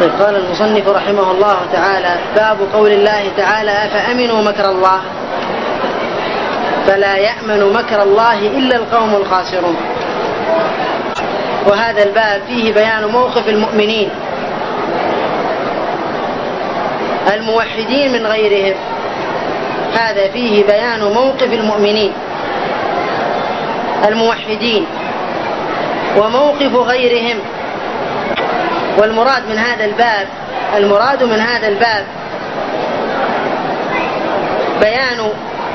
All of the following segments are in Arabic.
طيب، قال المصنف رحمه الله تعالى: باب قول الله تعالى: أفأمنوا مكر الله فلا يأمن مكر الله إلا القوم الخاسرون. وهذا الباب فيه بيان موقف المؤمنين الموحدين من غيرهم. هذا فيه بيان موقف المؤمنين الموحدين وموقف غيرهم. والمراد من هذا الباب بيان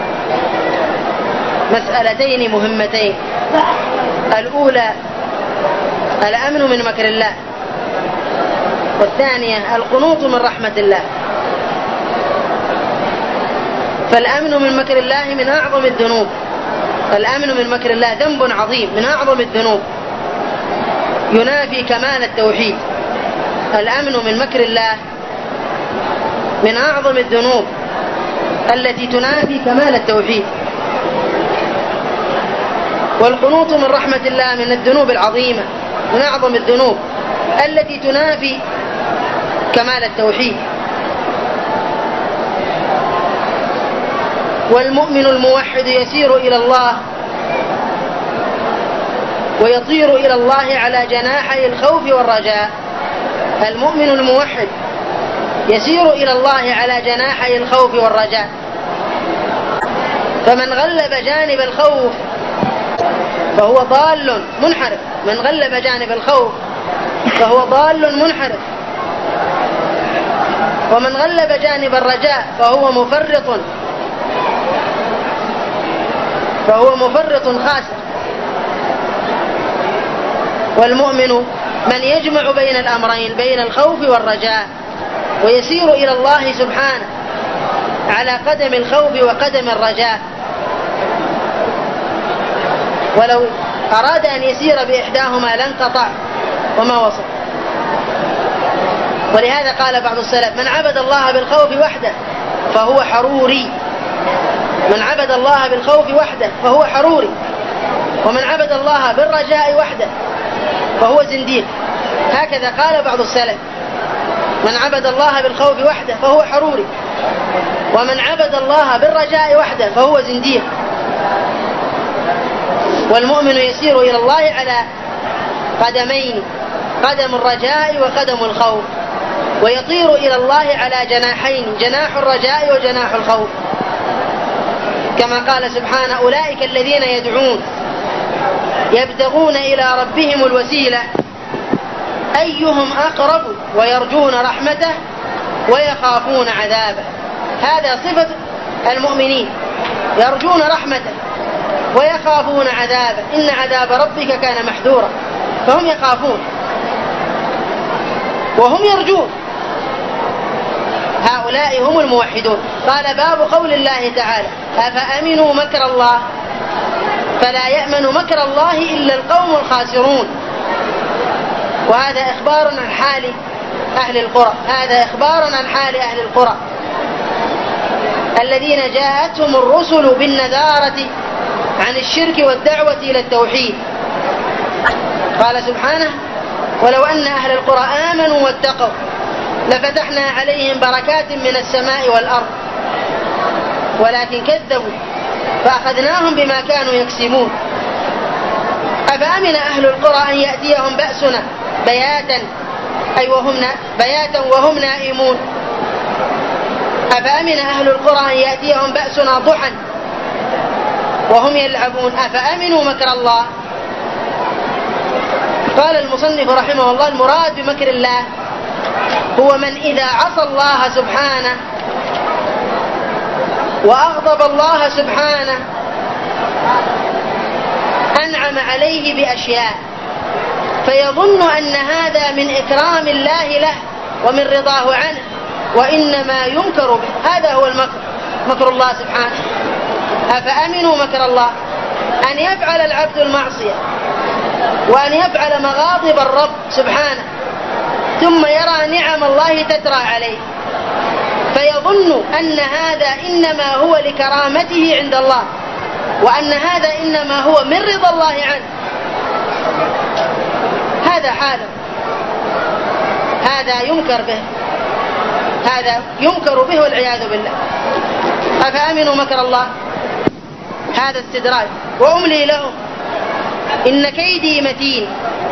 مسألتين مهمتين: الأولى الأمن من مكر الله، والثانية القنوط من رحمة الله. فالأمن من مكر الله من أعظم الذنوب. الأمن من مكر الله ذنب عظيم من أعظم الذنوب ينافي كمال التوحيد. الأمن من مكر الله من أعظم الذنوب التي تنافي كمال التوحيد. والقنوط من رحمة الله من الذنوب العظيمة من أعظم الذنوب التي تنافي كمال التوحيد. والمؤمن الموحد يسير إلى الله ويطير إلى الله على جناحي الخوف والرجاء. المؤمن الموحد يسير إلى الله على جناحي الخوف والرجاء. فمن غلب جانب الخوف فهو ضال منحرف. من غلب جانب الخوف فهو ضال منحرف. ومن غلب جانب الرجاء فهو مفرط خاسر. والمؤمن من يجمع بين الأمرين، بين الخوف والرجاء، ويسير إلى الله سبحانه على قدم الخوف وقدم الرجاء. ولو أراد أن يسير بإحداهما لانقطع وما وصل. ولهذا قال بعض السلف: من عبد الله بالخوف وحده فهو حروري. من عبد الله بالخوف وحده فهو حروري، ومن عبد الله بالرجاء وحده فهو زنديق. هكذا قال بعض السلف: من عبد الله بالخوف وحده فهو حروري، ومن عبد الله بالرجاء وحده فهو زنديق. والمؤمن يسير إلى الله على قدمين: قدم الرجاء وقدم الخوف، ويطير إلى الله على جناحين: جناح الرجاء وجناح الخوف. كما قال سبحانه: أولئك الذين يدعون يبتغون إلى ربهم الوسيلة أيهم أقرب ويرجون رحمته ويخافون عذابه. هذا صفة المؤمنين: يرجون رحمته ويخافون عذابه. إن عذاب ربك كان محذورا. فهم يخافون وهم يرجون. هؤلاء هم الموحدون. قال: باب قول الله تعالى: أفأمنوا مكر الله فلا يأمن مكر الله إلا القوم الخاسرون. وهذا إخبار عن حال أهل القرى. هذا إخبار عن حال أهل القرى الذين جاءتهم الرسل بالنذارة عن الشرك والدعوة إلى التوحيد. قال سبحانه: ولو أن أهل القرى آمنوا واتقوا لفتحنا عليهم بركات من السماء والأرض ولكن كذبوا فأخذناهم بما كانوا يكسبون. أفأمن أهل القرى أن يأتيهم بأسنا بياتا وهم نائمون. أفأمن أهل القرى أن يأتيهم بأسنا ضحى وهم يلعبون. أفأمنوا مكر الله. قال المصنف رحمه الله: المراد بمكر الله هو من إذا عصى الله سبحانه وأغضب الله سبحانه أنعم عليه بأشياء فيظن أن هذا من إكرام الله له ومن رضاه عنه وإنما ينكر به. هذا هو المكر، مكر الله سبحانه. أفأمنوا مكر الله أن يفعل العبد المعصية وأن يفعل مغاضب الرب سبحانه ثم يرى نعم الله تترى عليه فيظن أن هذا إنما هو لكرامته عند الله وأن هذا إنما هو من رضا الله عنه. هذا هذا ينكر به، هذا ينكر به والعياذ بالله. أفأمنوا مكر الله؟ هذا استدراج. وأملي لهم إن كيدي متين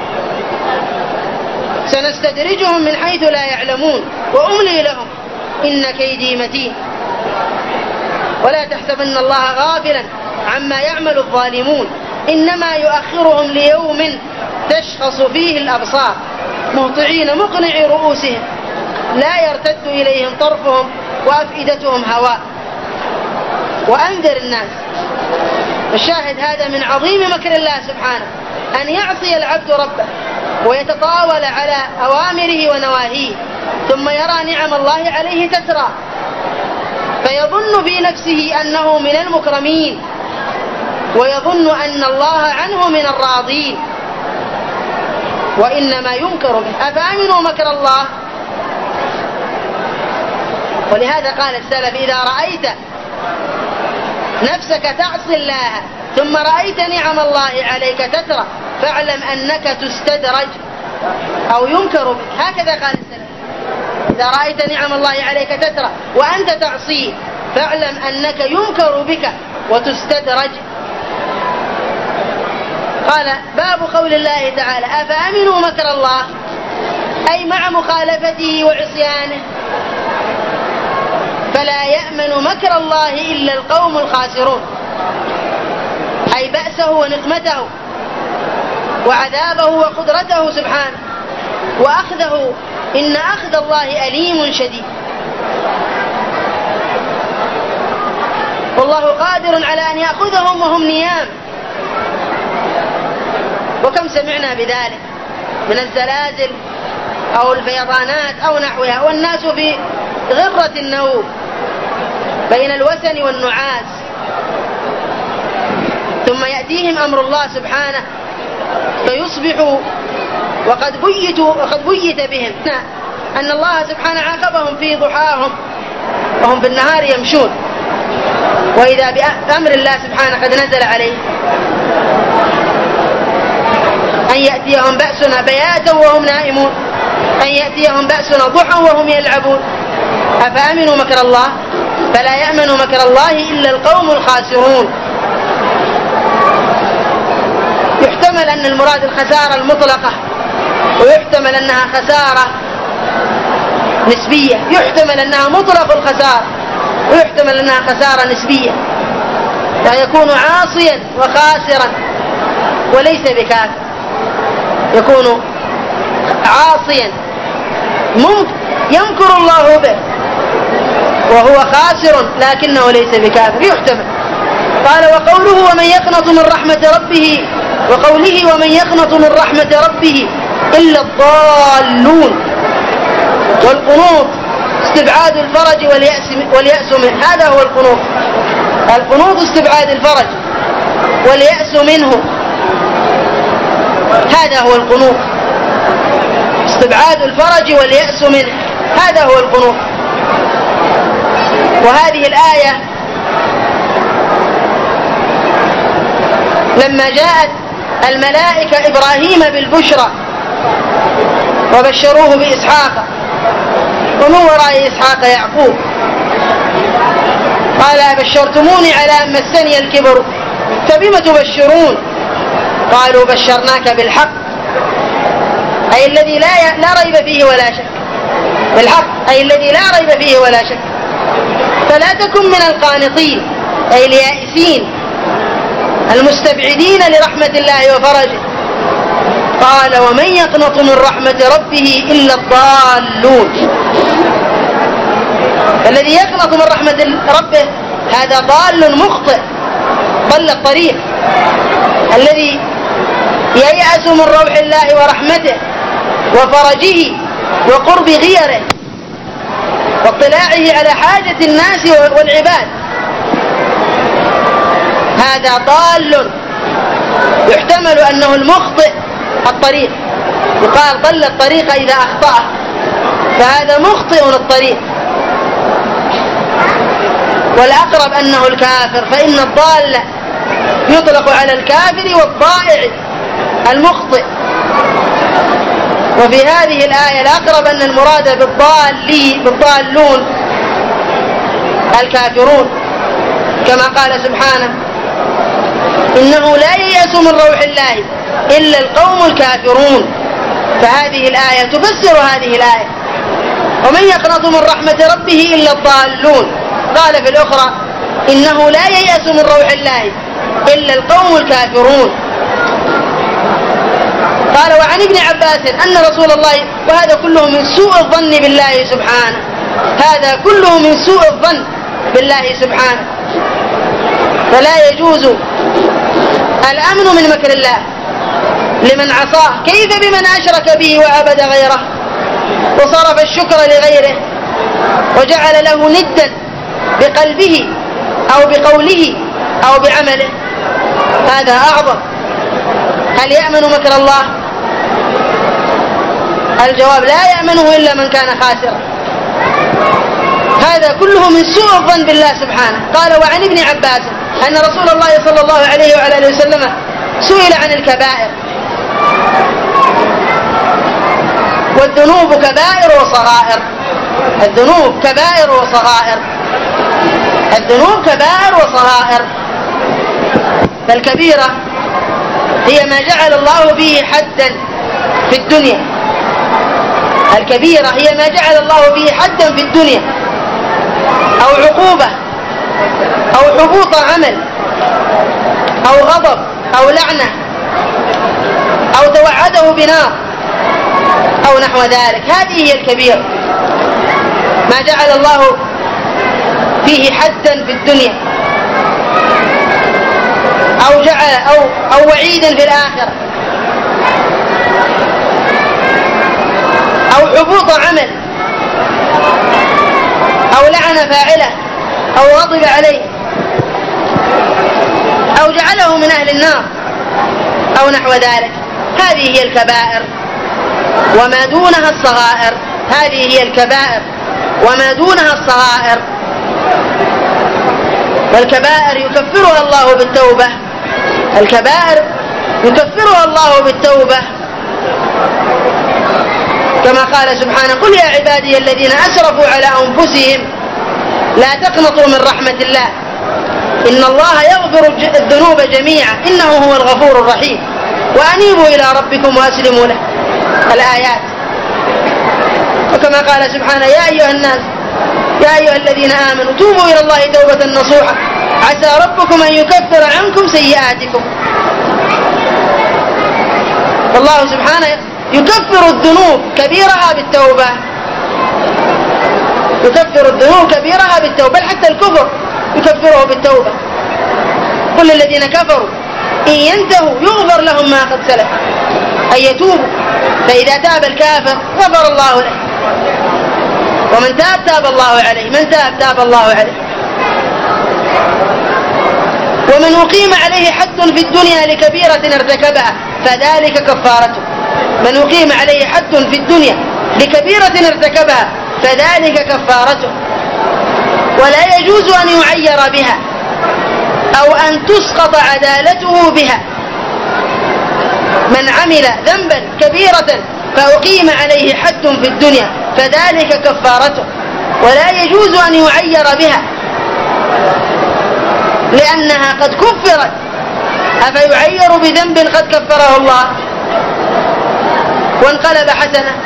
سنستدرجهم من حيث لا يعلمون وأملي لهم إن كيدي متين. ولا تحسبن الله غافلا عما يعمل الظالمون إنما يؤخرهم ليوم تشخص فيه الأبصار مهطعين مقنعي رؤوسهم لا يرتد إليهم طرفهم وأفئدتهم هواء. وأنذر الناس. الشاهد هذا من عظيم مكر الله سبحانه، أن يعصي العبد ربه ويتطاول على أوامره ونواهيه ثم يرى نعم الله عليه تترى فيظن في نفسه أنه من المكرمين ويظن أن الله عنه من الراضين، وإنما ينكر به. أفأمنوا مكر الله؟ ولهذا قال السلف إذا رأيت نفسك تعصي الله ثم رأيت نعم الله عليك تترى فاعلم أنك تستدرج أو ينكر بك. هكذا قال السلف إذا رأيت نعم الله عليك تترى وأنت تعصيه فاعلم أنك ينكر بك وتستدرج. قال باب قول الله تعالى أفأمنوا مكر الله، أي مع مخالفته وعصيانه فلا يأمن مكر الله إلا القوم الخاسرون، أي بأسه ونقمته وعذابه وقدرته سبحانه وأخذه، إن أخذ الله أليم شديد والله قادر على أن يأخذهم وهم نيام. وكم سمعنا بذلك من الزلازل أو الفيضانات أو نحوها والناس في غرة النوم بين الوسن والنعاس، ثم يأتيهم أمر الله سبحانه فيصبحوا وقد بيت بهم أن الله سبحانه عاقبهم في ضحاهم وهم في النهار يمشون، وإذا بأمر الله سبحانه قد نزل عليه أن يأتيهم بأسنا بياتا وهم نائمون، أن يأتيهم بأسنا ضحى وهم يلعبون. أفأمنوا مكر الله؟ فلا يأمن مكر الله إلا القوم الخاسرون. يحتمل أن المراد الخسارة المطلقة، ويحتمل أنها خسارة نسبية، يحتمل أنها مطلق الخسارة، ويحتمل أنها خسارة نسبية، فيكون عاصيا وخاسرا وليس بكافر، يكون عاصيا يمكر الله به وهو خاسر لكنه ليس بكافر، يحتمل. قال وقوله ومن يقنط من رحمة ربه، وقوله ومن يقنط من رحمة ربه إلا الضالون. والقنوط استبعاد الفرج واليأس منه، هذا هو القنوط. القنوط استبعاد الفرج واليأس منه، هذا هو القنوط. استبعاد الفرج واليأس منه، هذا هو القنوط. وهذه الآية لما جاءت الملائكة إبراهيم بالبشرى وبشروه بإسحاق ومن وراء إسحاق يعقوب، قال أبشرتموني على أن مسني الكبر فبم تبشرون؟ قالوا بشرناك بالحق، أي الذي لا ريب فيه ولا شك، بالحق أي الذي لا ريب فيه ولا شك، فلا تكن من القانطين أي اليائسين المستبعدين لرحمة الله وفرجه. قال ومن يقنط من رحمة ربه إلا الضالون. الذي يقنط من رحمة ربه هذا ضال مخطئ ضل الطريق، الذي ييأس من روح الله ورحمته وفرجه وقرب غيره واطلاعه على حاجة الناس والعباد، هذا ضال. يحتمل أنه المخطئ الطريق، يقال ضل الطريق إذا أخطأه، فهذا مخطئ الطريق. والأقرب أنه الكافر، فإن الضال يطلق على الكافر والضائع المخطئ. وفي هذه الآية الأقرب أن المراد بالضالون الكافرون، كما قال سبحانه: إنه لا ييأس من روح الله إلا القوم الكافرون. فهذه الآية تفسر هذه الآية: ومن يقنط من رحمة ربه إلا الضالون. قال في الأخرى: إنه لا ييأس من روح الله إلا القوم الكافرون. قال: وعن ابن عباس أن رسول الله، وهذا كله من سوء الظن بالله سبحانه، هذا كله من سوء الظن بالله سبحانه. فلا يجوز الأمن من مكر الله لمن عصاه، كيف بمن أشرك به وعبد غيره وصرف الشكر لغيره وجعل له ندا بقلبه أو بقوله أو بعمله. هذا أعظم. هل يأمن مكر الله؟ الجواب: لا يأمنه إلا من كان خاسرا. هذا كله من سوء الظن بالله سبحانه. قال: وعن ابن عباس أن رسول الله صلى الله عليه وعلى آله وسلم سئل عن الكبائر، والذنوب كبائر وصغائر. الذنوب كبائر وصغائر، الذنوب كبائر وصغائر. فالكبيرة هي ما جعل الله به حدا في الدنيا، الكبيرة هي ما جعل الله به حدا في الدنيا، أو عقوبة أو حبوط عمل أو غضب أو لعنة أو توعده بنار أو نحو ذلك. هذه هي الكبيرة، ما جعل الله فيه حدا في الدنيا أو جعل أو وعيدا في الآخرة أو حبوط عمل أو لعن فاعله أو غضب عليه أو جعله من أهل النار أو نحو ذلك. هذه هي الكبائر وما دونها الصغائر. هذه هي الكبائر وما دونها الصغائر. والكبائر يكفرها الله بالتوبة، الكبائر يكفرها الله بالتوبة، كما قال سبحانه: قل يا عبادي الذين أسرفوا على أنفسهم لا تقنطوا من رحمة الله إن الله يغفر الذنوب جميعا إنه هو الغفور الرحيم وأنيبوا إلى ربكم وأسلموا له. الآيات. وكما قال سبحانه: يا أيها الناس، يا أيها الذين آمنوا توبوا إلى الله توبة نصوحا عسى ربكم أن يكفر عنكم سيئاتكم. الله سبحانه يكفر الذنوب كبيرها بالتوبة، يكفر الذنوب كبيرها بالتوبة، بل حتى الكفر يكفره بالتوبة. كل الذين كفروا إن ينتهوا يغفر لهم ما قد سلف، أن يتوبوا. فإذا تاب الكافر غفر الله له، ومن تاب تاب الله عليه، من تاب الله عليه. ومن أقيم عليه حد في الدنيا لكبيرة ارتكبها فذلك كفارته. من أقيم عليه حد في الدنيا لكبيرة ارتكبها فذلك كفارته. ولا يجوز أن يعير بها أو أن تسقط عدالته بها. من عمل ذنبا كبيرة فأقيم عليه حد في الدنيا فذلك كفارته، ولا يجوز أن يعير بها لأنها قد كفرت. أفيعير بذنب قد كفره الله وانقلب حسنة؟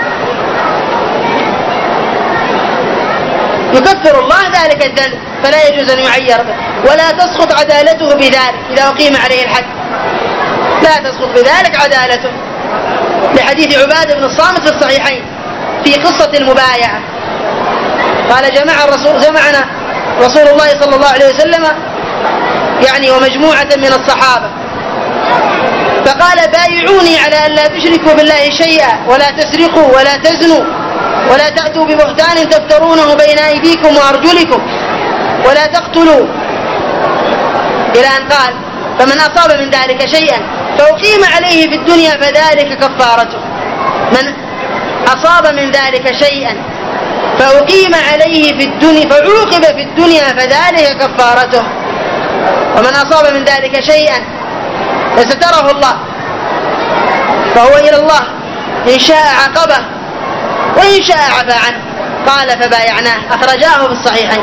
يكفر الله ذلك الذنب فلا يجوز أن يعير به، ولا تسقط عدالته بذلك إذا أقيم عليه الحد، لا تسقط بذلك عدالته. لحديث عبادة بن الصامت في الصحيحين في قصة المبايعة، قال: جمعنا رسول الله صلى الله عليه وسلم يعني ومجموعة من الصحابة، فقال: بايعوني على أن لا تشركوا بالله شيئا ولا تسرقوا ولا تزنوا ولا تأتوا ببهتان تفترونه بين أيديكم وأرجلكم ولا تقتلوا، إلى أن قال: فمن أصاب من ذلك شيئا فأقيم عليه في الدنيا فذلك كفارته. من أصاب من ذلك شيئا فأقيم عليه في الدنيا فعوقب في الدنيا فذلك كفارته. ومن أصاب من ذلك شيئا فستره الله فهو إلى الله إن شاء عاقبه وإن شاء عفا عنه. قال فبايعناه. أخرجاه في الصحيحين.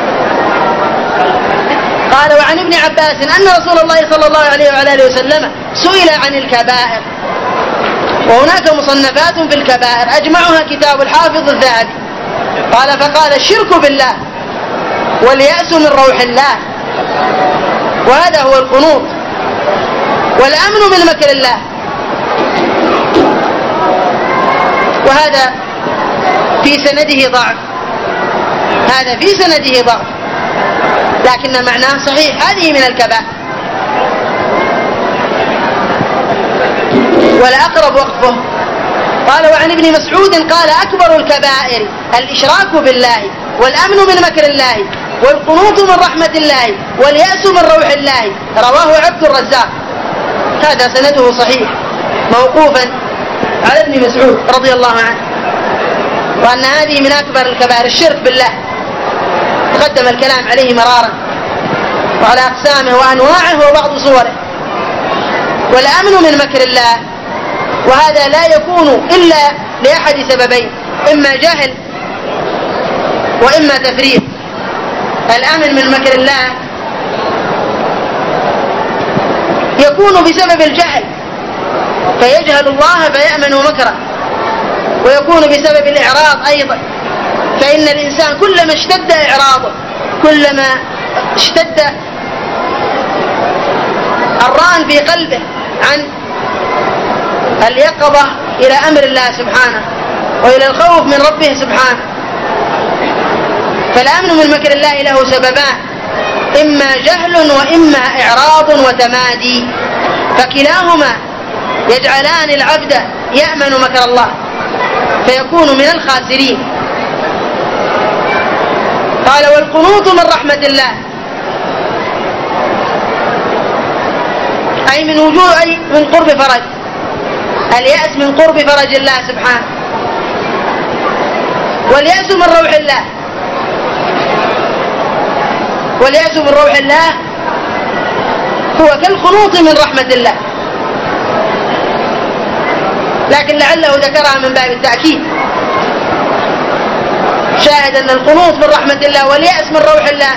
قال وعن ابن عباس أن رسول الله صلى الله عليه وعلى آله وسلم سئل عن الكبائر، وهناك مصنفات في الكبائر أجمعها كتاب الحافظ الذهبي. قال فقال الشرك بالله واليأس من روح الله، وهذا هو القنوط، والأمن من مكر الله، وهذا في سنده ضعف، هذا في سنده ضعف لكن معناه صحيح. هذه من الكبائر. والأقرب وقفه. قال وعن ابن مسعود قال أكبر الكبائر الإشراك بالله والأمن من مكر الله والقنوط من رحمة الله واليأس من روح الله. رواه عبد الرزاق. هذا سنده صحيح موقوفا على ابن مسعود رضي الله عنه، وأن هذه من أكبر الكبائر الشرك بالله. تقدم الكلام عليه مرارا وعلى أقسامه وأنواعه وبعض صوره. والأمن من مكر الله، وهذا لا يكون إلا لأحد سببين: إما جهل وإما تفريط. الأمن من مكر الله يكون بسبب الجهل، فيجهل الله فيأمن مكره، ويكون بسبب الإعراض أيضا، فإن الإنسان كلما اشتد إعراضه، كلما اشتد الران في قلبه عن اليقظة إلى أمر الله سبحانه وإلى الخوف من ربه سبحانه. فالأمن من مكر الله له سببان: إما جهل وإما إعراض وتمادي، فكلاهما يجعلان العبد يأمن مكر الله فيكون من الخاسرين. قال والقنوط من رحمة الله، أي من وجوه، أي من قرب فرج. اليأس من قرب فرج الله سبحانه، واليأس من روح الله. واليأس من روح الله هو كالقنوط من رحمة الله، لكن لعله ذكرها من باب التأكيد. شاهد أن القنوط من رحمة الله واليأس من روح الله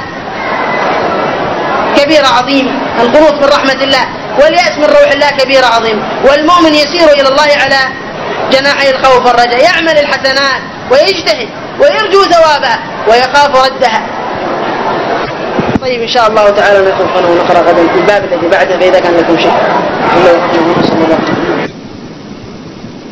كبيرة عظيمة. القنوط من رحمة الله واليأس من روح الله كبيرة عظيمة. والمؤمن يسير إلى الله على جناحي الخوف والرجاء، يعمل الحسنات ويجتهد ويرجو ثوابها ويخاف ردها. طيب إن شاء الله تعالى نقف هنا ونقرأ غدا الباب الذي بعده، فإذا كان لكم شيء.